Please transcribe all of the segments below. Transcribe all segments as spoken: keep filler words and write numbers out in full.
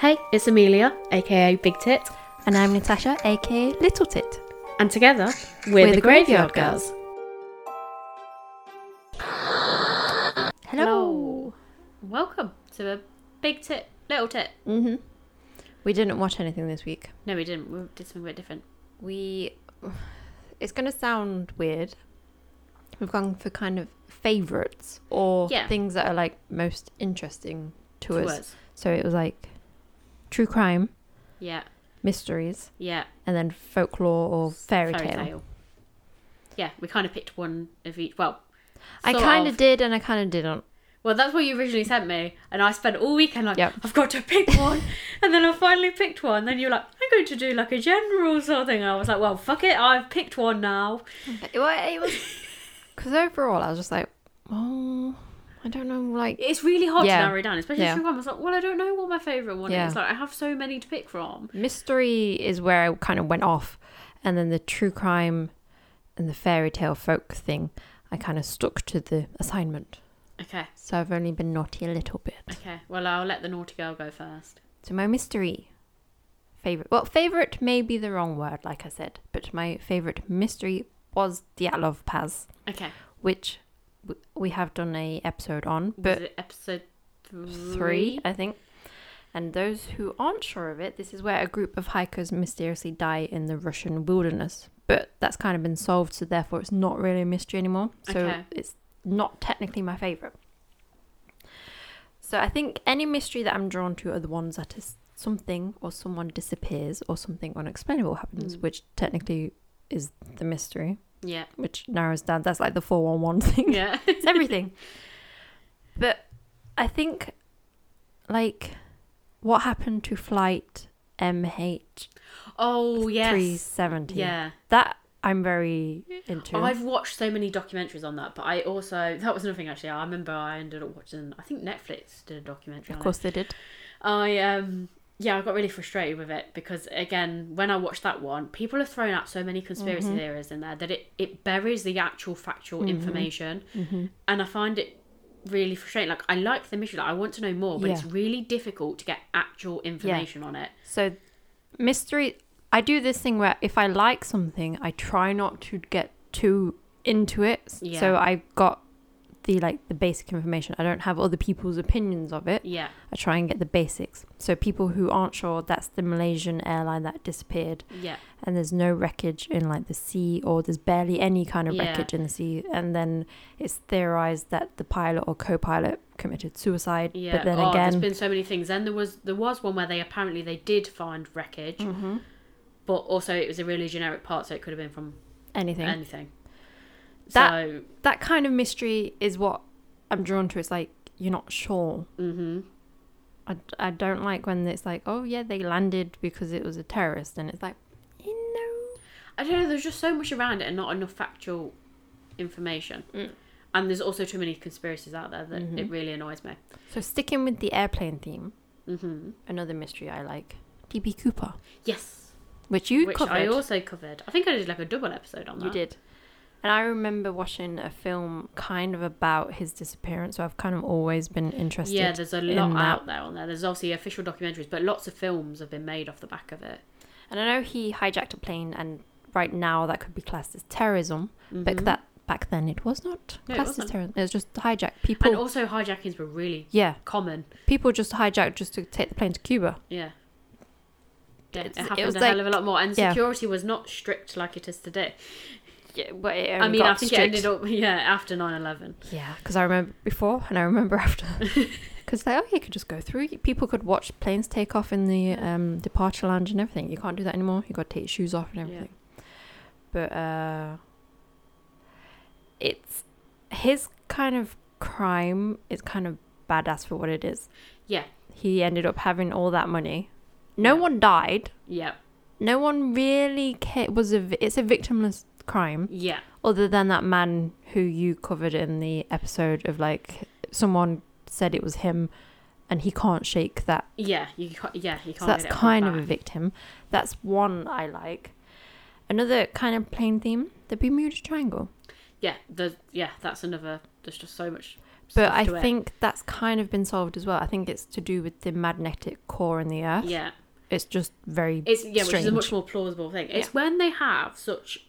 Hey, it's Amelia, aka Big Tit. And I'm Natasha, aka Little Tit. And together, we're, we're the, the Graveyard, Graveyard Girls. Hello. Hello. Welcome to a Big Tit, Little Tit. Mm-hmm. We didn't watch anything this week. No, we didn't. We did something a bit different. We... It's going to sound weird. We've gone for kind of favourites or yeah. things that are like most interesting to, to us. us. So it was like true crime. Yeah. Mysteries. Yeah. And then folklore or fairy, fairy tale. tale. Yeah, we kind of picked one of each. Well, I kind of did and I kind of didn't. Well, that's what you originally sent me. And I spent all weekend like, yep. I've got to pick one. And then I finally picked one. Then you're like, I'm going to do like a general sort of thing. And I was like, well, fuck it. I've picked one now. It was... Because overall, I was just like, oh... I don't know, like... It's really hard yeah. to narrow it down, especially yeah. true crime. I was like, well, I don't know what my favourite one yeah. is. Like, I have so many to pick from. Mystery is where I kind of went off. And then the true crime and the fairy tale folk thing, I kind of stuck to the assignment. Okay. So I've only been naughty a little bit. Okay. Well, I'll let the naughty girl go first. So my mystery favourite... Well, favourite may be the wrong word, like I said. But my favourite mystery was Dyatlov Pass. Okay. Which... we have done a episode on, but was it episode three? three, I think. And those who aren't sure of it, this is where a group of hikers mysteriously die in the Russian wilderness. But that's kind of been solved, so therefore it's not really a mystery anymore. So okay. It's not technically my favourite. So I think any mystery that I'm drawn to are the ones that is something or someone disappears or something unexplainable happens, mm. which technically is the mystery. Yeah. Which narrows down. That's like the four one one thing. Yeah. It's everything. But I think, like, what happened to flight M H Oh, yes. three seventy? Yeah. That I'm very into. I've watched so many documentaries on that, but I also... That was another thing, actually. I remember I ended up watching... I think Netflix did a documentary on it. Of course they did. I, um... Yeah, I got really frustrated with it because, again, when I watched that one, people have thrown out so many conspiracy mm-hmm. theories in there that it, it buries the actual factual mm-hmm. information. Mm-hmm. And I find it really frustrating. Like, I like the mystery. Like, I want to know more, but yeah. it's really difficult to get actual information yeah. on it. So, mystery... I do this thing where if I like something, I try not to get too into it. Yeah. So, I got... the like the basic information. I don't have other people's opinions of it. Yeah. I try and get the basics. So people who aren't sure, that's the Malaysian airline that disappeared. Yeah. And there's no wreckage in like the sea, or there's barely any kind of yeah. wreckage in the sea. And then it's theorized that the pilot or co-pilot committed suicide. Yeah. But then oh, again, there's been so many things. Then there was there was one where they apparently they did find wreckage, mm-hmm. but also it was a really generic part, so it could have been from anything. Anything. That, so that kind of mystery is what I'm drawn to. It's like, you're not sure. Mm-hmm. I, I don't like when it's like, oh yeah, they landed because it was a terrorist. And it's like, you know. I don't know, there's just so much around it and not enough factual information. Mm. And there's also too many conspiracies out there that mm-hmm. it really annoys me. So sticking with the airplane theme, mm-hmm. another mystery I like, D B Cooper. Yes. Which you Which covered. I also covered. I think I did like a double episode on that. You did. And I remember watching a film kind of about his disappearance, so I've kind of always been interested. Yeah, there's a lot out there on there. There's obviously official documentaries, but lots of films have been made off the back of it. And I know he hijacked a plane, and right now that could be classed as terrorism, mm-hmm. but that back then it was not no, classed as terrorism. It was just hijack. People, and also hijackings were really yeah. common. People just hijacked just to take the plane to Cuba. Yeah. Yeah, it's, it happened it was a like, hell of a lot more, and yeah. security was not strict like it is today. Yeah, but it I mean, got I think strict. it ended up, yeah, after nine eleven. Yeah, because I remember before and I remember after. Because like, oh, you could just go through. People could watch planes take off in the um, departure lounge and everything. You can't do that anymore. You got to take your shoes off and everything. Yeah. But uh, it's his kind of crime is kind of badass for what it is. Yeah. He ended up having all that money. No yeah. one died. Yeah. No one really ca- was a. Vi- it's a victimless crime. Yeah. Other than that man who you covered in the episode of like someone said it was him, and he can't shake that. Yeah, you can't, yeah, you can't. So that's kind of a victim. That's one I like. Another kind of plain theme, the Bermuda Triangle. Yeah, the yeah, that's another. There's just so much But I think it. that's kind of been solved as well. I think it's to do with the magnetic core in the Earth. Yeah. It's just very It's yeah, strange. which is a much more plausible thing. It's yeah. when they have such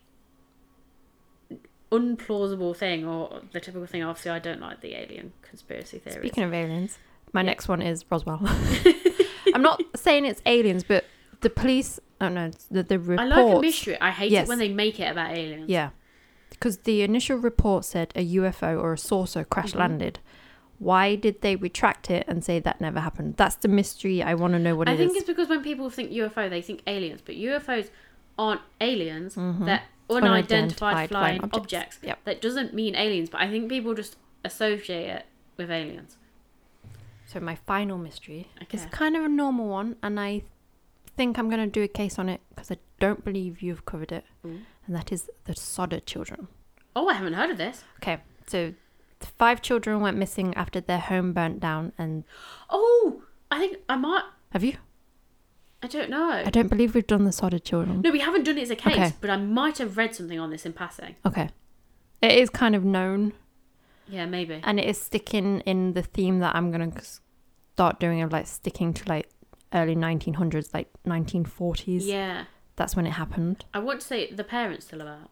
unplausible thing, or the typical thing. Obviously, I don't like the alien conspiracy theories. Speaking of aliens, my yeah. next one is Roswell. I'm not saying it's aliens, but the police. Oh no, the the reports. I like a mystery. I hate yes. it when they make it about aliens. Yeah, because the initial report said a U F O or a saucer crash mm-hmm. landed. Why did they retract it and say that never happened? That's the mystery. I want to know what I it is. I think it's because when people think U F O, they think aliens. But U F Os aren't aliens. Mm-hmm. They're unidentified, unidentified flying, flying objects. objects. Yep. That doesn't mean aliens. But I think people just associate it with aliens. So my final mystery okay. is kind of a normal one. And I think I'm going to do a case on it because I don't believe you've covered it. Mm. And that is the Sodder children. Oh, I haven't heard of this. Okay, so... Five children went missing after their home burnt down and... Oh! I think I might... Have you? I don't know. I don't believe we've done the Sodder children. No, we haven't done it as a case, okay. but I might have read something on this in passing. Okay. It is kind of known. Yeah, maybe. And it is sticking in the theme that I'm going to start doing of like sticking to like early nineteen hundreds, like nineteen forties. Yeah. That's when it happened. I want to say the parents still about.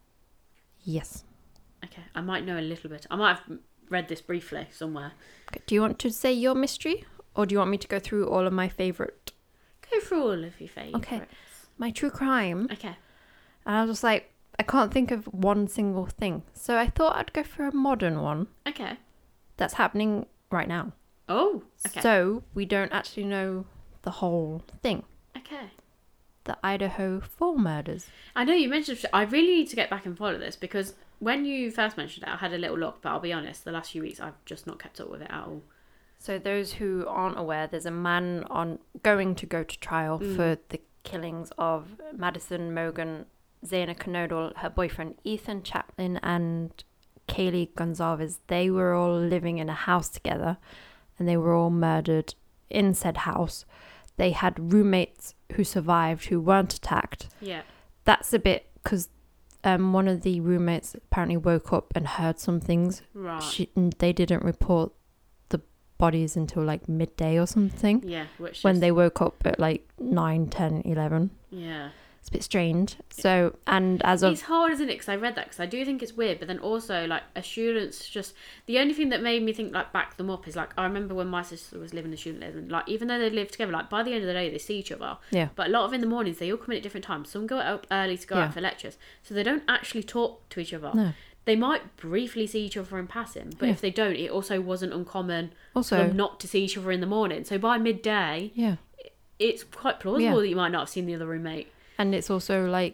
Yes. Okay, I might know a little bit. I might have... read this briefly somewhere. Okay. Do you want to say your mystery, or do you want me to go through all of my favourite? Go through all of your favourites. Okay. My true crime. Okay. And I was just like, I can't think of one single thing. So I thought I'd go for a modern one. Okay. That's happening right now. Oh, okay. So we don't actually know the whole thing. Okay. The Idaho Fall murders. I know you mentioned... I really need to get back and follow this because... When you first mentioned it, I had a little look, but I'll be honest, the last few weeks I've just not kept up with it at all. So those who aren't aware, there's a man on going to go to trial mm. for the killings of Madison Mogen, Zaina Knodel, her boyfriend Ethan Chaplin, and Kaylee Gonzalez. They were all living in a house together, and they were all murdered in said house. They had roommates who survived who weren't attacked. Yeah. That's a bit because... Um, one of the roommates apparently woke up and heard some things. Right. She, they didn't report the bodies until like midday or something. Yeah, which when is... they woke up at like nine, ten, eleven. Yeah. It's a bit strange. So, and as of... It's hard, isn't it? Because I read that because I do think it's weird. But then also, like, a student's just... The only thing that made me think, like, back them up is, like, I remember when my sister was living the student living, like, even though they live together, like, by the end of the day, they see each other. Yeah. But a lot of in the mornings, they all come in at different times. Some go up early to go yeah. out for lectures. So they don't actually talk to each other. No. They might briefly see each other in passing. But yeah. if they don't, it also wasn't uncommon also, for them not to see each other in the morning. So by midday, yeah, it's quite plausible yeah. that you might not have seen the other roommate. And it's also like,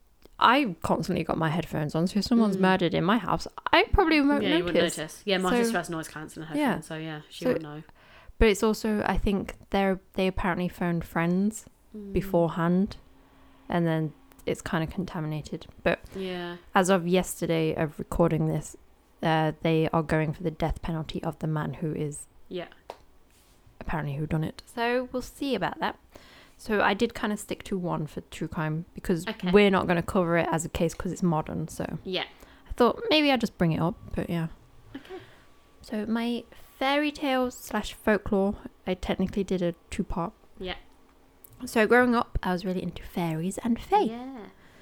I constantly got my headphones on, so if someone's mm. murdered in my house, I probably won't yeah, notice. You wouldn't notice. Yeah, my so, sister has noise cancelling headphones, yeah. so yeah, she so, would know. But it's also, I think they they apparently phoned friends mm. beforehand, and then it's kind of contaminated. But yeah, as of yesterday of recording this, uh, they are going for the death penalty of the man who is yeah apparently who done it. So we'll see about that. So I did kind of stick to one for true crime because okay. we're not going to cover it as a case because it's modern. So yeah, I thought maybe I'd just bring it up. But yeah. Okay. So my fairy tales slash folklore, I technically did a two part. Yeah. So growing up, I was really into fairies and fae. Yeah.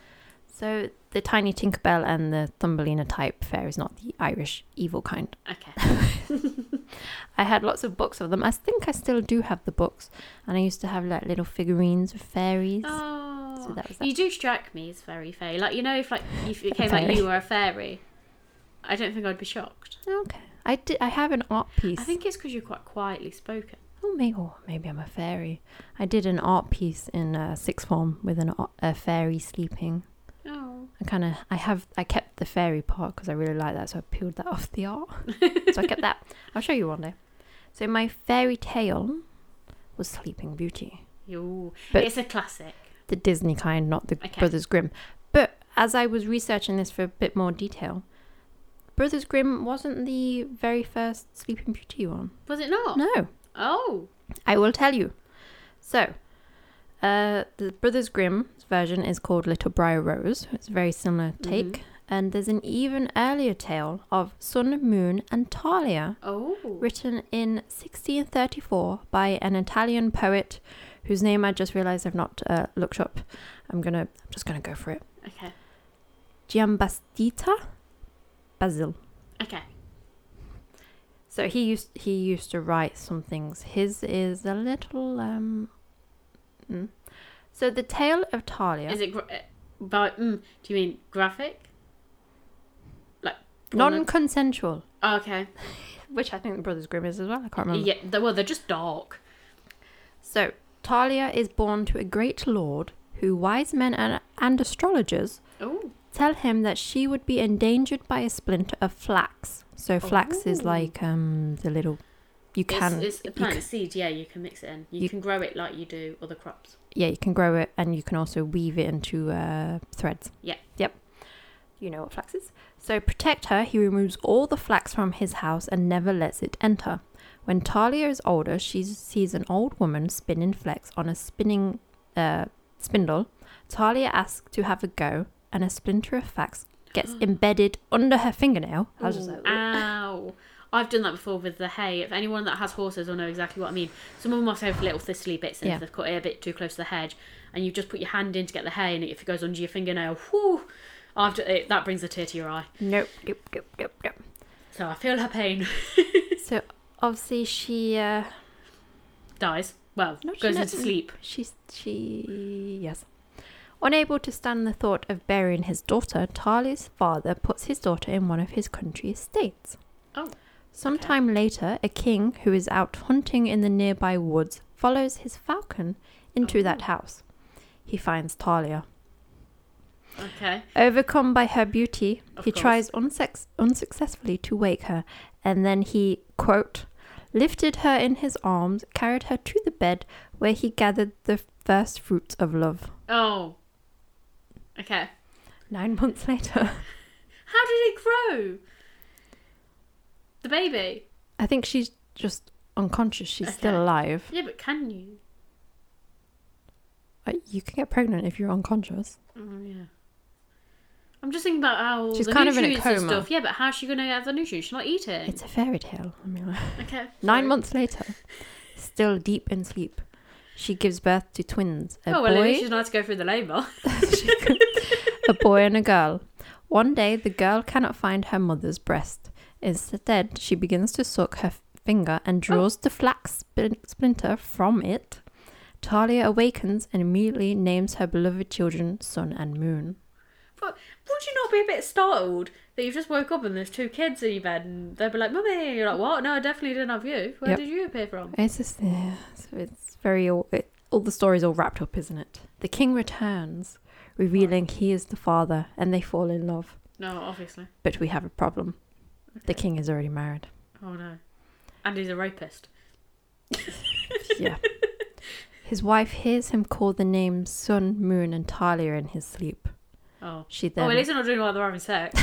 So the tiny Tinkerbell and the Thumbelina type fairies, not the Irish evil kind. Okay. I had lots of books of them. I think I still do have the books. And I used to have like little figurines of fairies. Oh. So that was that. You do strike me as very fairy. Like, you know, if like if it came like you were a fairy, I don't think I'd be shocked. Okay. I did. I have an art piece. I think it's because you're quite quietly spoken. Oh, maybe, oh, maybe I'm a fairy. I did an art piece in uh, sixth form with an, a fairy sleeping. Oh. I kind of, I have, I kept the fairy part because I really like that, so I peeled that off the art. So I kept that. I'll show you one day. So my fairy tale was Sleeping Beauty. Yo, but it's a classic. The Disney kind, not the okay. Brothers Grimm. But as I was researching this for a bit more detail, Brothers Grimm wasn't the very first Sleeping Beauty one. Was it not? No. Oh. I will tell you. So, uh, the Brothers Grimm's version is called Little Briar Rose. It's a very similar take. Mm-hmm. And there's an even earlier tale of Sun, Moon, and Talia, oh. written in sixteen thirty-four by an Italian poet whose name I just realised I've not uh, looked up. I'm gonna, I'm just gonna go for it. Okay. Giambattista Basil. Okay. So he used he used to write some things. His is a little um. Mm. So the tale of Talia. Is it gra- by? Mm, do you mean graphic? Like non-consensual? Oh, okay. Which I think the Brothers Grimm is as well. I can't remember. Yeah. They, well, they're just dark. So Talia is born to a great lord who wise men and, and astrologers Ooh. tell him that she would be endangered by a splinter of flax. So flax Ooh. is like um the little you can it's, it's a plant can, seed. Yeah, you can mix it in. You, you can grow it like you do other crops. Yeah, you can grow it, and you can also weave it into uh, threads. Yeah. Yep. You know what flax is. So protect her. He removes all the flax from his house and never lets it enter. When Talia is older, she sees an old woman spinning flax on a spinning uh, spindle. Talia asks to have a go, and a splinter of flax gets embedded under her fingernail. I was just like, ow. I've done that before with the hay. If anyone that has horses will know exactly what I mean. Some of them must have little thistly bits in yeah. if they've cut it a bit too close to the hedge, and you just put your hand in to get the hay, and if it goes under your fingernail, whew, after it, that brings a tear to your eye. Nope, nope, nope, nope, nope. So I feel her pain. So obviously she uh, dies. Well, no, goes into sleep. She's she yes. Unable to stand the thought of burying his daughter, Talia's father puts his daughter in one of his country estates. Oh. Sometime okay. later, a king who is out hunting in the nearby woods follows his falcon into oh. that house. He finds Talia. Okay. Overcome by her beauty, of he course. tries unsuc- unsuccessfully to wake her, and then he, quote, lifted her in his arms, carried her to the bed where he gathered the first fruits of love. Oh. Okay. Nine months later. How did it grow? The baby? I think she's just unconscious. She's okay. still alive. Yeah, but can you? Uh, you can get pregnant if you're unconscious. Oh, yeah. I'm just thinking about how she's the kind of in a nutrients and coma. stuff. Yeah, but how's she going to have the nutrients? She's not eating. It's a fairy tale. I mean, okay. Nine months later, still deep in sleep, she gives birth to twins. A oh, well, boy, at least she's not had to go through the labour. A boy and a girl. One day, the girl cannot find her mother's breast. Instead, she begins to suck her finger and draws oh. the flax spin- splinter from it. Talia awakens and immediately names her beloved children Sun and Moon. But would you not be a bit startled that you've just woke up and there's two kids in your bed and they'll be like, Mummy, you're like, what? No, I definitely didn't have you. Where yep. did you appear from? It's just, yeah, so it's very, all, it, all the story's all wrapped up, isn't it? The king returns, revealing oh. he is the father, and they fall in love. No, obviously. But we have a problem. Okay. The king is already married. Oh no. And he's a rapist. Yeah. His wife hears him call the names Sun, Moon, and Talia in his sleep. Oh. She then... Oh, at least they're not doing while they're having sex.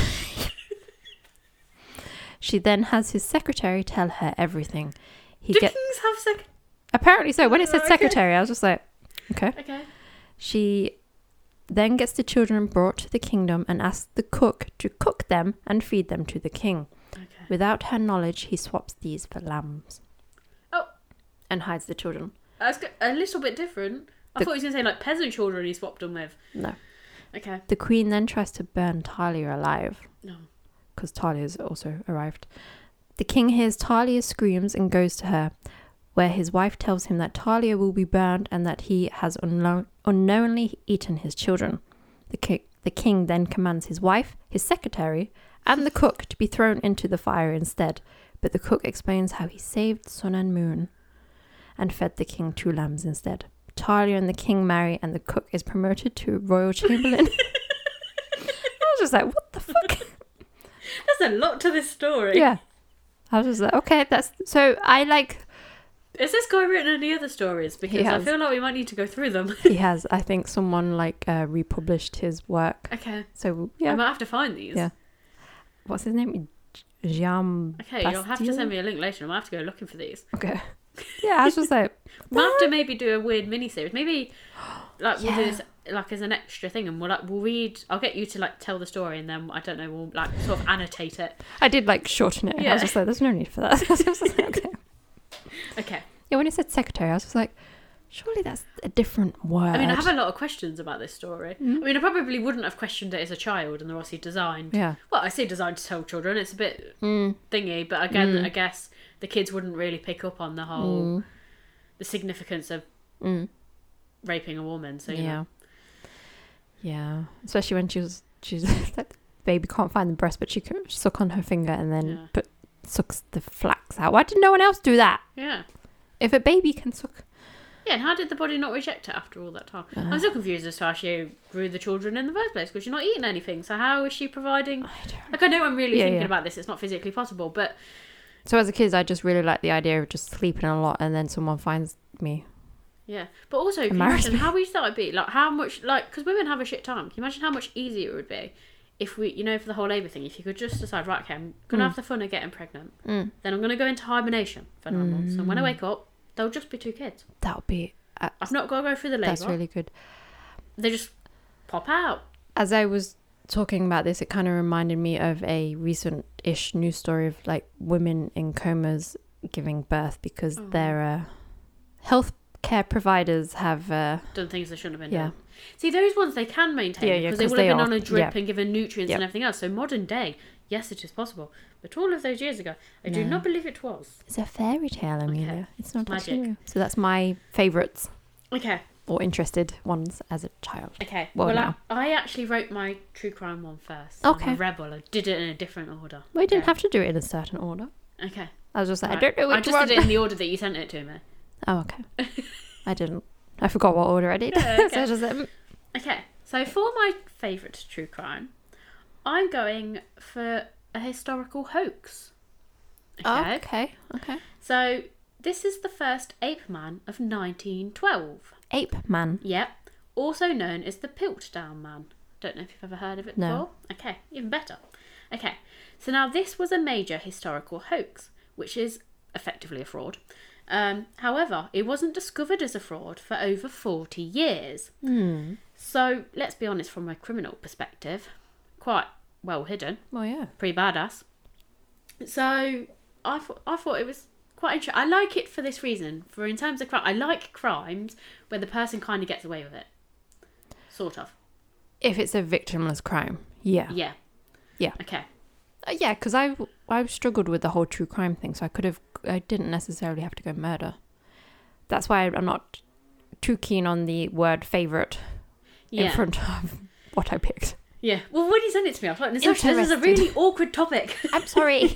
She then has his secretary tell her everything. He Do get... kings have sec... Apparently so. When it said okay. secretary, I was just like, okay. Okay. She then gets the children brought to the kingdom and asks the cook to cook them and feed them to the king. Okay. Without her knowledge, he swaps these for lambs. Oh. And hides the children. That's a little bit different. I the... thought he was going to say like peasant children he swapped them with. No. Okay. The queen then tries to burn Talia alive. No. Because Talia's also arrived. The king hears Talia's screams and goes to her, where his wife tells him that Talia will be burned and that he has unknown- unknowingly eaten his children. The, ki- the king then commands his wife, his secretary, and the cook to be thrown into the fire instead, but the cook explains how he saved Sun and Moon and fed the king two lambs instead. Talia and the king marry, and the cook is promoted to royal chamberlain. I was just like, what the fuck? There's a lot to this story. Yeah. I was just like, okay, that's... So I like... Has this guy written any other stories? Because I feel like we might need to go through them. He has. I think someone like uh, republished his work. Okay. So, yeah. I might have to find these. Yeah. What's his name? Jean Okay, Bastille? You'll have to send me a link later. I might have to go looking for these. Okay. Yeah, I was just like... We'll have to maybe do a weird mini-series. Maybe like we'll yeah. do this like as an extra thing, and we'll like we'll read. I'll get you to like tell the story, and then I don't know. We'll like sort of annotate it. I did like shorten it. Yeah. I was just like, there's no need for that. I was just like, okay. Okay. Yeah, when it said secretary, I was just like, surely that's a different word. I mean, I have a lot of questions about this story. Mm. I mean, I probably wouldn't have questioned it as a child, and they're obviously designed. Yeah. Well, I say designed to tell children. It's a bit mm. thingy, but again, mm. I guess the kids wouldn't really pick up on the whole mm. the significance of mm. raping a woman. So you yeah, know. yeah, especially when she was she's like the baby can't find the breast, but she could suck on her finger and then yeah. put sucks the flax out. Why did no one else do that? Yeah. If a baby can suck. Yeah, and how did the body not reject it after all that time? Uh, I'm still confused as to how she grew the children in the first place, because she's not eating anything. So how is she providing... I don't... Like, I know I'm really yeah, thinking yeah. about this. It's not physically possible, but... So as a kid, I just really like the idea of just sleeping a lot and then someone finds me. Yeah. But also, can you imagine how easy that would be? Like, how much... Like, because women have a shit time. Can you imagine how much easier it would be if we, you know, for the whole labour thing, if you could just decide, right, okay, I'm going to mm. have the fun of getting pregnant. Mm. Then I'm going to go into hibernation for nine mm. months. And when I wake up, there'll just be two kids. That would be... Uh, I've not got to go through the labour. That's really good. They just pop out. As I was talking about this, it kind of reminded me of a recent-ish news story of like women in comas giving birth because oh. their uh, health care providers have uh, done things they shouldn't have been yeah. doing. See, those ones they can maintain yeah, yeah, because they would have been are. on a drip yeah. and given nutrients yep. and everything else. So modern day, yes, it is possible. But all of those years ago, I no. do not believe it was. It's a fairy tale, Amelia. Okay. It's not magic. True. So that's my favourites. Okay. Or interested ones as a child. Okay. Well, well now. I, I actually wrote my true crime one first. Okay. I'm a rebel. I did it in a different order. Well, you didn't okay. have to do it in a certain order. Okay. I was just like, right. I don't know which I just one. did it in the order that you sent it to me. Oh, okay. I didn't. I forgot what order I did. Yeah, okay. so I just, um... Okay. So for my favourite true crime, I'm going for a historical hoax. Okay. Oh, okay. Okay. So this is the first ape man of nineteen twelve. Ape man? Yep. Also known as the Piltdown Man. Don't know if you've ever heard of it no. before. Okay, even better. Okay, so now this was a major historical hoax, which is effectively a fraud. Um, however, it wasn't discovered as a fraud for over forty years. Hmm. So let's be honest, from a criminal perspective, quite well hidden. Well, yeah. Pretty badass. So I thought I thought it was quite interesting. I like it for this reason. For in terms of crime, I like crimes where the person kind of gets away with it. Sort of. If it's a victimless crime, yeah. Yeah. Yeah. Okay. Uh, yeah, because I I struggled with the whole true crime thing, so I could have I didn't necessarily have to go murder. That's why I'm not too keen on the word favourite yeah. in front of what I picked. Yeah. Well, when you sent it to me, I was like, this is a really awkward topic. I'm sorry.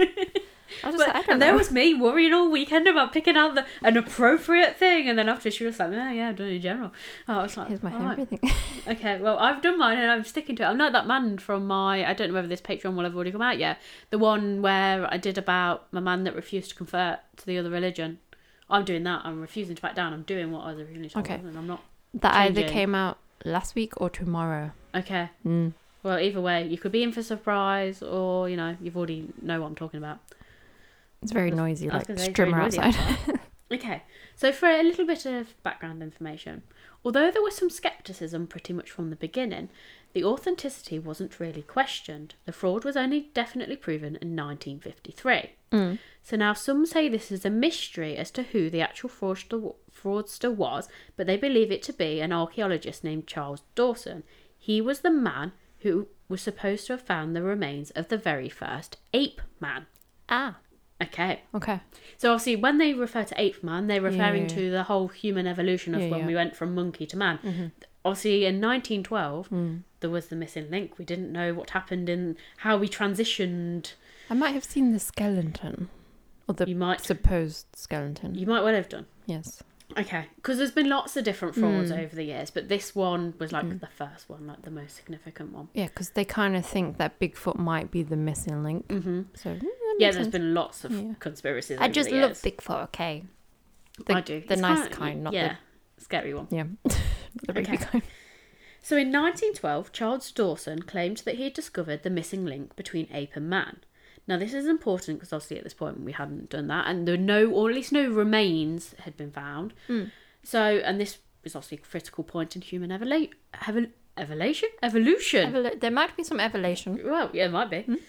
I was but, like, I don't and know. there was me worrying all weekend about picking out the, an appropriate thing, and then after she was like, oh, yeah, I've done it in general. Oh, I was like, here's my right. everything. Okay, well, I've done mine and I'm sticking to it. I'm not that man from my, I don't know whether this Patreon will have already come out yet, the one where I did about my man that refused to convert to the other religion. I'm doing that. I'm refusing to back down. I'm doing what other religion told me, and I'm not That changing. Either came out last week or tomorrow. Okay. Mm. Well, either way, you could be in for surprise, or, you know, you've already know what I'm talking about. It's very noisy, like strimmer outside. Okay, so for a little bit of background information, although there was some scepticism pretty much from the beginning, the authenticity wasn't really questioned. The fraud was only definitely proven in nineteen fifty-three. Mm. So now some say this is a mystery as to who the actual fraudster, fraudster was, but they believe it to be an archaeologist named Charles Dawson. He was the man who was supposed to have found the remains of the very first ape man. Ah. Okay. Okay. So obviously when they refer to ape man, they're referring yeah. to the whole human evolution of yeah, when yeah. we went from monkey to man. Mm-hmm. Obviously in nineteen twelve, mm. there was the missing link. We didn't know what happened in how we transitioned. I might have seen the skeleton. Or the you might, supposed skeleton. You might well have done. Yes. Okay. Because there's been lots of different frauds mm. over the years, but this one was like mm. the first one, like the most significant one. Yeah, because they kind of think that Bigfoot might be the missing link. Mm-hmm. So mm, yeah, there's sense. been lots of yeah. conspiracies. I over just the love years. Bigfoot. Okay. The, I do. The it's nice kind, of, kind, not yeah, the scary one. Yeah. The baby okay. kind. So in nineteen twelve, Charles Dawson claimed that he had discovered the missing link between ape and man. Now this is important because obviously at this point we hadn't done that, and there were no, or at least no remains had been found. Mm. So, and this is obviously a critical point in human evolu- evol- evolution. Evolution. Evol- there might be some evolution. Well, yeah, it might be. Hmm?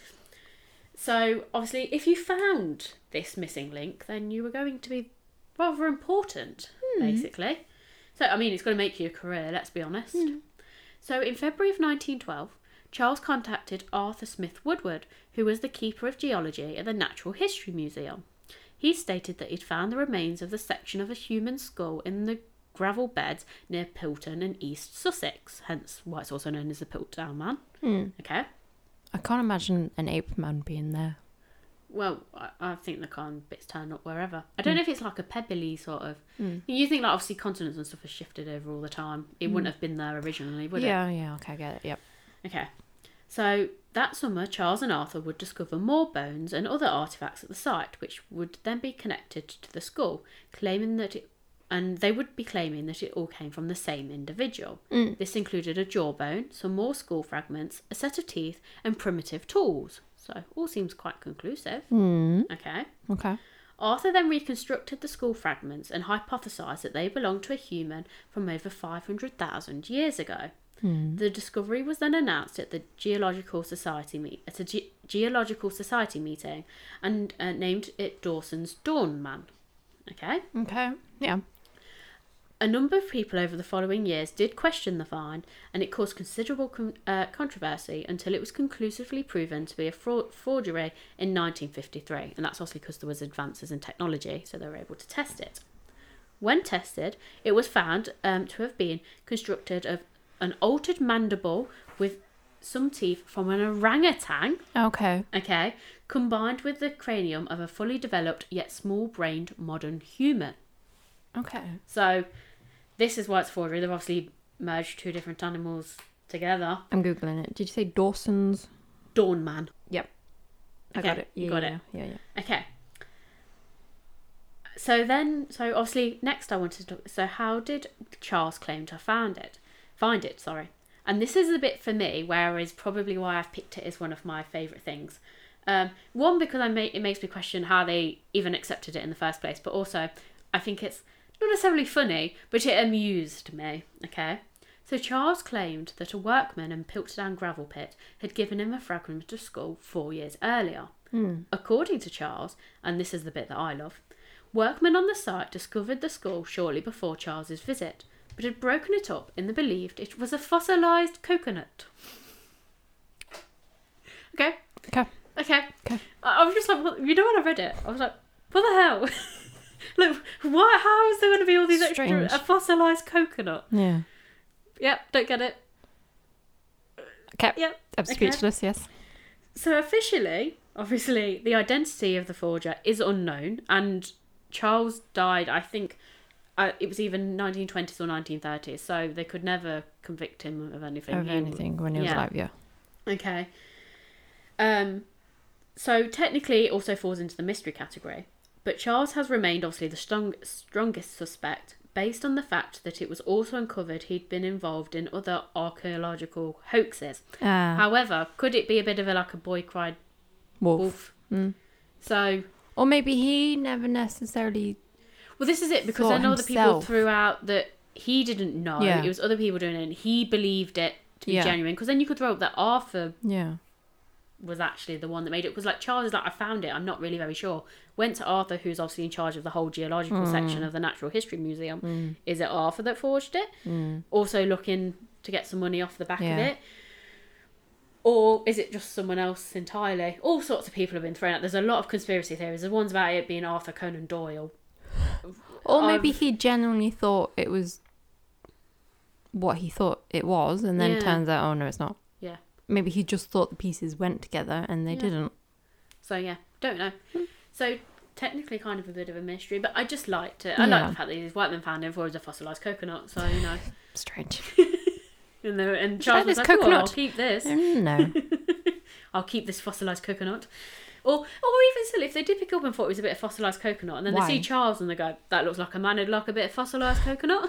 So obviously, if you found this missing link, then you were going to be rather important, Hmm. basically. So I mean, it's going to make you a career. Let's be honest. Hmm. So in February of nineteen twelve, Charles contacted Arthur Smith Woodward, who was the keeper of geology at the Natural History Museum. He stated that he'd found the remains of the section of a human skull in the gravel beds near Pilton in East Sussex, hence why it's also known as the Piltdown Man. Hmm. Okay. I can't imagine an ape man being there. Well, I, I think the kind of bits turn up wherever. I don't Mm. know if it's like a pebbly sort of... Mm. You think like obviously continents and stuff have shifted over all the time. It Mm. wouldn't have been there originally, would yeah, it? Yeah, okay, I get it, yep. Okay. So that summer, Charles and Arthur would discover more bones and other artefacts at the site, which would then be connected to the skull, claiming that it... And they would be claiming that it all came from the same individual. Mm. This included a jawbone, some more skull fragments, a set of teeth, and primitive tools. So all seems quite conclusive. Mm. Okay. Okay. Arthur then reconstructed the skull fragments and hypothesised that they belonged to a human from over five hundred thousand years ago. Mm. The discovery was then announced at the Geological Society meet at a Ge- Geological Society meeting, and uh, named it Dawson's Dawn Man. Okay. Okay. Yeah. A number of people over the following years did question the find, and it caused considerable con- uh, controversy until it was conclusively proven to be a fraud- forgery in nineteen fifty-three. And that's obviously because there was advances in technology, so they were able to test it. When tested, it was found um, to have been constructed of an altered mandible with some teeth from an orangutan. Okay. Okay, combined with the cranium of a fully developed yet small-brained modern human. Okay. So, this is why it's forgery. They've obviously merged two different animals together. I'm Googling it. Did you say Dawson's? Dawn Man. Yep. I Okay, got it. you Yeah, got yeah, it. Yeah, yeah. Okay. So then, so obviously, next I wanted to talk, so how did Charles claim to have found it? Find it, sorry. And this is a bit for me, whereas probably why I've picked it as one of my favourite things. Um, one, because I may, it makes me question how they even accepted it in the first place, but also, I think it's not necessarily funny, but it amused me, okay? So Charles claimed that a workman in Piltdown gravel pit had given him a fragment of skull four years earlier. Hmm. According to Charles, and this is the bit that I love, workmen on the site discovered the skull shortly before Charles's visit, but had broken it up in the belief it was a fossilised coconut. Okay? Okay. Okay. Okay. I, I was just like, well, you know when I read it, I was like, what the hell? Like, why? How is there going to be all these Strange. extra... A fossilised coconut? Yeah. Yep, don't get it. Okay. Yep. I'm okay. speechless, yes. So officially, obviously, the identity of the forger is unknown, and Charles died, I think, uh, it was either nineteen twenties or nineteen thirties, so they could never convict him of anything. Of He- anything when he was yeah. alive, yeah. Okay. Um, so technically it also falls into the mystery category, but Charles has remained obviously the strong, strongest suspect based on the fact that it was also uncovered he'd been involved in other archaeological hoaxes. Uh, However, could it be a bit of a like a boy cried wolf. wolf? Mm. So, Or maybe he never necessarily... well, this is it, because Thought I know other people himself. threw out that he didn't know. Yeah. It was other people doing it, and he believed it to be Yeah. genuine. Because then you could throw up that Arthur Yeah. was actually the one that made it. Because like Charles is like, I found it, I'm not really very sure. Went to Arthur, who's obviously in charge of the whole geological Mm. section of the Natural History Museum. Mm. Is it Arthur that forged it? Mm. Also looking to get some money off the back of Yeah. it? Or is it just someone else entirely? All sorts of people have been thrown out. There's a lot of conspiracy theories. There's ones about it being Arthur Conan Doyle. Or maybe I've- he genuinely thought it was what he thought it was, and then Yeah. it turns out, oh no, it's not. Yeah. Maybe he just thought the pieces went together and they Yeah. didn't. So yeah, don't know. So technically kind of a bit of a mystery, but I just liked it. I Yeah. like the fact that these white men found it before it was a fossilised coconut, so you know. Strange. And, the, and Should I Charles was have like, this oh, I'll coconut?" keep this. Mm, no. I'll keep this fossilised coconut. Or or even still, if they did pick up and thought it was a bit of fossilised coconut, and then Why? they see Charles and they go, that looks like a man who'd like a bit of fossilised coconut.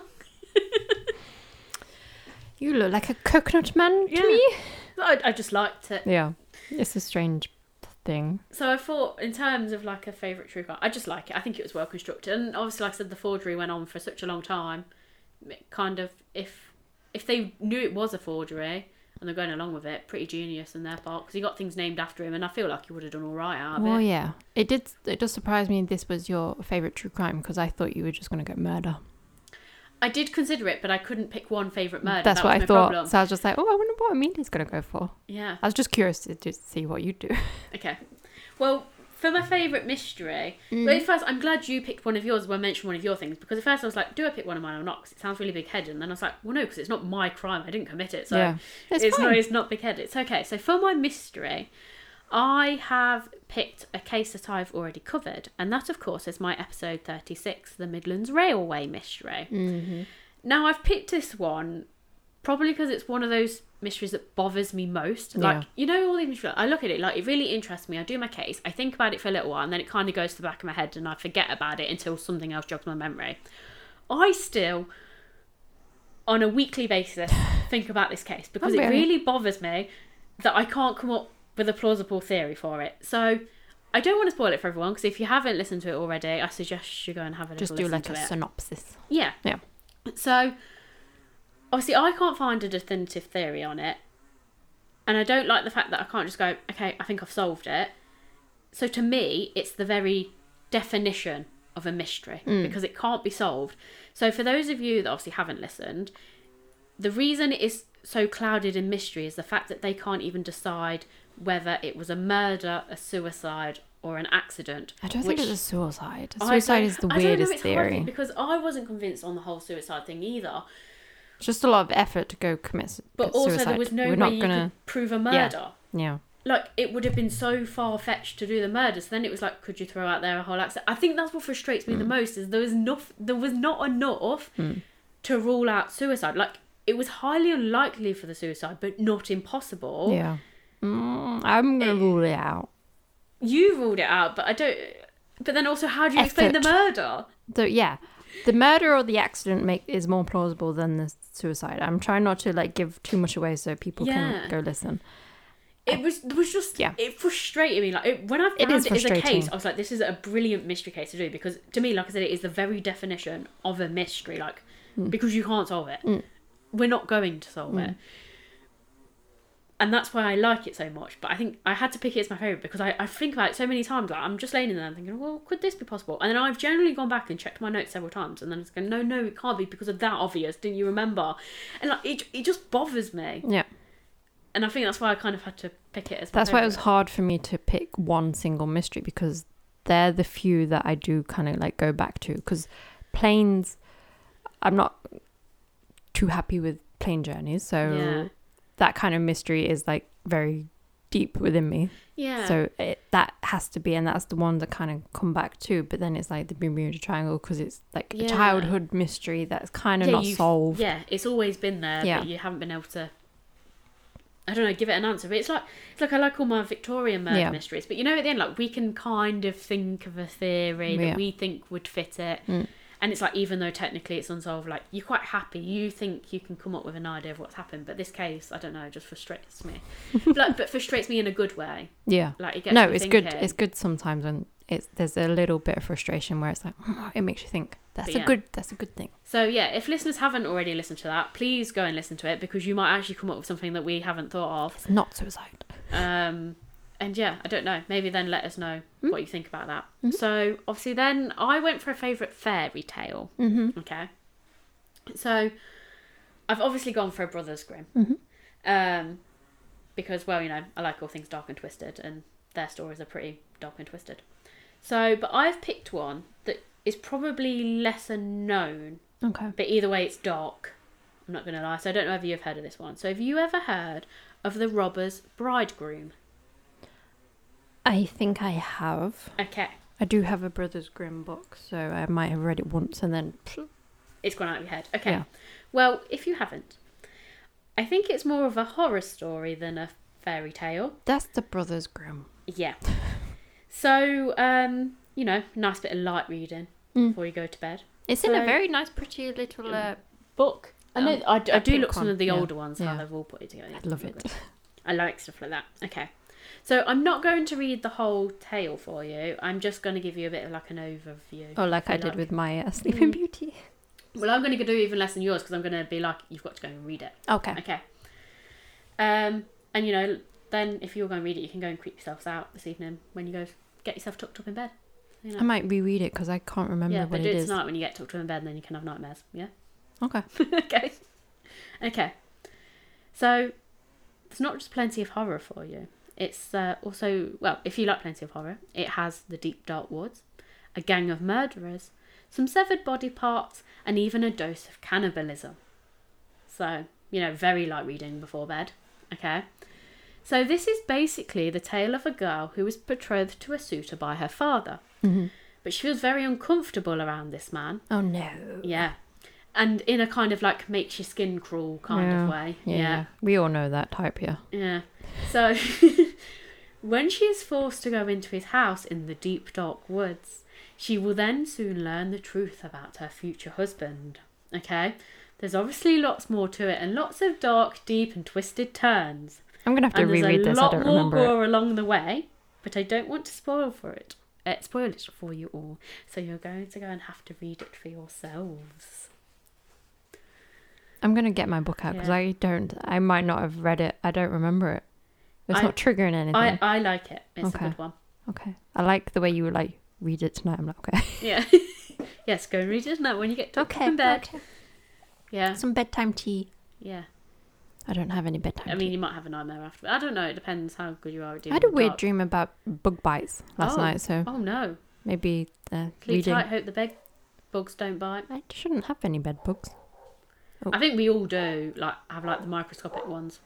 You look like a coconut man to Yeah. me. I, I just liked it. Yeah. It's a strange thing. So I thought, in terms of like a favourite true crime, I just like it. I think it was well constructed. And obviously, like I said, the forgery went on for such a long time. kind of, if if they knew it was a forgery and they're going along with it, pretty genius on their part, because he got things named after him, and I feel like he would have done all right out of well, it. Well, yeah. It did, it does surprise me this was your favourite true crime, because I thought you were just going to go murder. I did consider it, but I couldn't pick one favourite murder. That's that what was I thought. Problem. So I was just like, oh, I wonder what Amelia's going to go for. Yeah. I was just curious to just see what you do. Okay. Well, for my favourite mystery, mm. but at first, I'm glad you picked one of yours when I mentioned one of your things, because at first I was like, do I pick one of mine or not? Because it sounds really big-headed. And then I was like, well, no, because it's not my crime. I didn't commit it. So yeah. it's, it's, fine. not, it's not big-headed. It's okay. So for my mystery, I have picked a case that I've already covered. And that, of course, is my episode thirty-six, the Midlands Railway Mystery. Mm-hmm. Now, I've picked this one probably because it's one of those mysteries that bothers me most. Like, yeah. you know, all these mysteries, I look at it, like, it really interests me. I do my case, I think about it for a little while, and then it kind of goes to the back of my head, and I forget about it until something else jogs my memory. I still, on a weekly basis, think about this case, because oh, really? it really bothers me that I can't come up with a plausible theory for it. So, I don't want to spoil it for everyone, because if you haven't listened to it already, I suggest you go and have a little Just do listen like to a it. synopsis. Yeah. Yeah. So, obviously, I can't find a definitive theory on it. And I don't like the fact that I can't just go, okay, I think I've solved it. So, to me, it's the very definition of a mystery. Mm. Because it can't be solved. So, for those of you that obviously haven't listened, the reason it is so clouded in mystery is the fact that they can't even decide whether it was a murder, a suicide, or an accident. I don't think it's a suicide. Suicide is the I weirdest know, it's theory. Because I wasn't convinced on the whole suicide thing either. Just a lot of effort to go commit but suicide. But also there was no We're way not you gonna... could prove a murder. Yeah. yeah. Like, it would have been so far-fetched to do the murder. So then it was like, could you throw out there a whole accident? I think that's what frustrates me mm. the most, is there was, enough, there was not enough mm. to rule out suicide. Like, it was highly unlikely for the suicide, but not impossible. Yeah. Mm, I'm going to rule it out. You ruled it out, but I don't... But then also, how do you Effort. explain the murder? So, yeah. The murder or the accident make is more plausible than the suicide. I'm trying not to, like, give too much away so people yeah. can go listen. It was it was just... Yeah. It frustrated me. Like, it, when I found it, it as a case, I was like, this is a brilliant mystery case to do. Because, to me, like I said, it is the very definition of a mystery. Like, mm. because you can't solve it. Mm. We're not going to solve mm. it. And that's why I like it so much. But I think I had to pick it as my favourite because I, I think about it so many times. Like, I'm just laying in there and thinking, well, could this be possible? And then I've generally gone back and checked my notes several times. And then it's going, no, no, it can't be because of that obvious. Didn't you remember? And like it, it just bothers me. Yeah. And I think that's why I kind of had to pick it as my That's favourite. why it was hard for me to pick one single mystery because they're the few that I do kind of like go back to. Because planes, I'm not too happy with plane journeys. So... Yeah. That kind of mystery is like very deep within me. Yeah. So it, that has to be, and that's the one that kind of come back to. But then it's like the Bermuda Triangle because it's like yeah. a childhood mystery that's kind of yeah, not solved. Yeah, it's always been there, yeah. but you haven't been able to. I don't know, give it an answer. But it's like it's like I like all my Victorian murder yeah. mysteries, but you know, at the end, like we can kind of think of a theory that yeah. we think would fit it. Mm. And it's like, even though technically it's unsolved, like, you're quite happy. You think you can come up with an idea of what's happened. But this case, I don't know, just frustrates me. like, but frustrates me in a good way. Yeah. Like, it gets No, me it's thinking. good. It's good sometimes when it's there's a little bit of frustration where it's like, oh, it makes you think. That's but a yeah. good That's a good thing. So, yeah, if listeners haven't already listened to that, please go and listen to it. Because you might actually come up with something that we haven't thought of. It's not suicide. Um... And yeah, I don't know. Maybe then let us know mm. what you think about that. Mm-hmm. So, obviously then I went for a favourite fairy tale. Mm-hmm. Okay. So, I've obviously gone for a Brothers Grimm. Mm-hmm. Um, because, well, you know, I like all things dark and twisted. And their stories are pretty dark and twisted. So, but I've picked one that is probably lesser known. Okay. But either way, it's dark. I'm not going to lie. So, I don't know if you've heard of this one. So, have you ever heard of the Robber's Bridegroom? I think I have. Okay. I do have a Brothers Grimm book, so I might have read it once and then... It's gone out of your head. Okay. Yeah. Well, if you haven't, I think it's more of a horror story than a fairy tale. That's the Brothers Grimm. Yeah. So, um, you know, nice bit of light reading mm. before you go to bed. It's so, in a very nice, pretty little uh, book. I know. I, I do look some of the yeah. older ones, how yeah. they've all put it together. I love it. Good. I like stuff like that. Okay. So I'm not going to read the whole tale for you. I'm just going to give you a bit of like an overview. Oh, like I did like. with my uh, Sleeping mm. Beauty. Well, I'm going to do even less than yours because I'm going to be like, you've got to go and read it. Okay. Okay. Um, and, you know, then if you're going to read it, you can go and creep yourselves out this evening when you go get yourself tucked up in bed. You know? I might reread it because I can't remember yeah, what but it do it is. tonight when you get tucked up in bed and then you can have nightmares. Yeah? Okay. okay. Okay. So, there's not just plenty of horror for you. It's uh, also, well, if you like plenty of horror, it has the deep dark woods, a gang of murderers, some severed body parts, and even a dose of cannibalism. So, you know, very light reading before bed. Okay. So this is basically the tale of a girl who was betrothed to a suitor by her father. Mm-hmm. But she feels very uncomfortable around this man. Oh, no. Yeah. And in a kind of like makes your skin crawl kind yeah. of way. Yeah. yeah. We all know that type, yeah. Yeah. So when she is forced to go into his house in the deep dark woods, she will then soon learn the truth about her future husband. Okay? There's obviously lots more to it and lots of dark, deep and twisted turns. I'm going to have to and reread this, I don't remember it. there's a lot more gore along the way, but I don't want to spoil for it. Uh, spoil it for you all. So you're going to go and have to read it for yourselves. I'm going to get my book out because Yeah. I don't, I might not have read it. I don't remember it. It's I- not triggering anything. I, I like it. It's Okay. a good one. Okay. I like the way you were like, read it tonight. I'm like, okay. Yeah. Yes, go and read it tonight when you get to Okay. in bed. okay. Yeah. Some bedtime tea. Yeah. I don't have any bedtime I mean, tea. you might have a nightmare after. I don't know. It depends how good you are at I dealing had a with weird dark. dream about bug bites last Oh. night, so Oh, no. maybe uh, Sleep reading. tight. Hope the bed bugs don't bite. I shouldn't have any bed bugs. Oh. I think we all do. Like, have like the microscopic ones.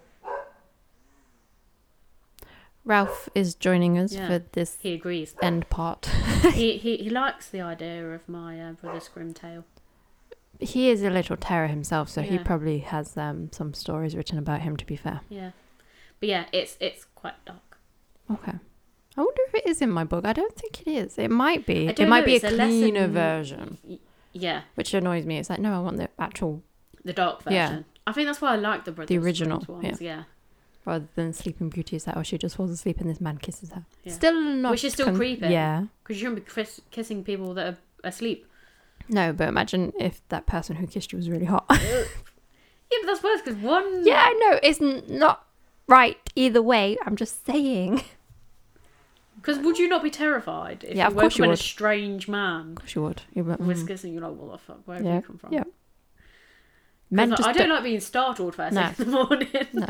Ralph is joining us Yeah. for this He agrees. end part. he, he he likes the idea of my uh, Brother's Grimm tale. He is a little terror himself, so he Yeah. probably has um, some stories written about him, to be fair. Yeah. But yeah, it's it's quite dark. Okay. I wonder if it is in my book. I don't think it is. It might be. I It don't might know, be a it's a lesson- cleaner version, Yeah, which annoys me. It's like, no, I want the actual, the dark Yeah. version. I think that's why I like the Brothers original, Grimm's ones. Yeah. rather than Sleeping Beauty is that, or she just falls asleep and this man kisses her. Yeah. Still not. Which is still con- creepy. Yeah. Because you shouldn't be kiss- kissing people that are asleep. No, but imagine if that person who kissed you was really hot. Yeah, but that's worse because one. Yeah, I know. It's n- not right either way. I'm just saying. Because would you not be terrified if Yeah, you of woke course up you and a would. strange man Of course you would. You would was mm. kissing you? Like, what the fuck? Where have Yeah, you come from? yeah. 'Cause Men I- just I don't like being startled first No. thing in the morning. No.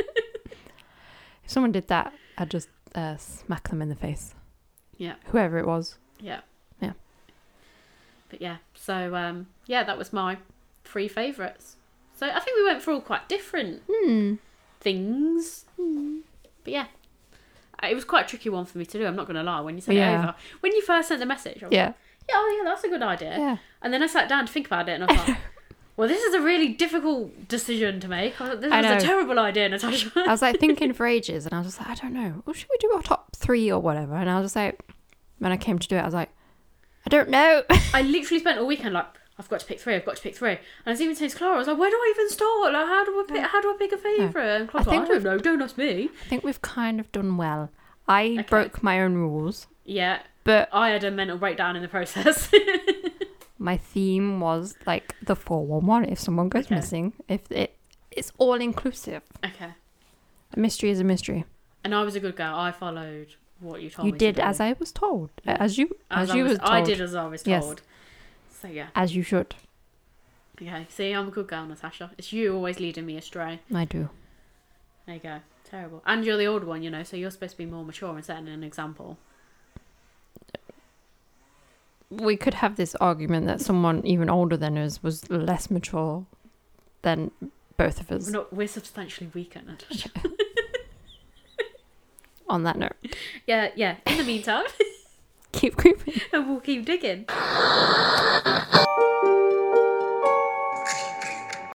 If someone did that, I'd just uh, smack them in the face. Yeah. Whoever it was. Yeah. Yeah. But yeah, so um, yeah, that was my three favourites. So I think we went for all quite different Hmm. things. Hmm. But yeah, Uh, it was quite a tricky one for me to do. I'm not going to lie. When you sent Yeah. it over, when you first sent the message, I was Yeah. like, yeah, oh yeah, that's a good idea. Yeah. And then I sat down to think about it, and I was like, well, this is a really difficult decision to make. I was like, This I is know. a terrible idea, Natasha. I was like thinking for ages, and I was just like, I don't know. Well, should we do our top three or whatever? And I was just like, when I came to do it, I was like, I don't know. I literally spent all weekend like, I've got to pick three. I've got to pick three. And I was even saying to Clara, I was like, where do I even start? Like, how do I pick? How do I pick a favourite? And Clara's I like, think I don't know. Don't ask me. I think we've kind of done well. I Okay. broke my own rules, Yeah, but I had a mental breakdown in the process. my theme was like the four one one. If someone goes Okay. missing, if it it's all inclusive. Okay. A mystery is a mystery. And I was a good girl. I followed what you told You me. did to do. as I was told, Yeah. as you as, I you was, was told, I did as I was Yes. told. So yeah. as you should. Okay. See, I'm a good girl, Natasha. It's you always leading me astray. I do. There you go. Terrible. And you're the older one, you know, so you're supposed to be more mature and setting an example. We could have this argument that someone even older than us was less mature than both of us. We're, not, we're substantially weaker, Natasha. On that note, Yeah, yeah. In the meantime, keep creeping. and we'll keep digging.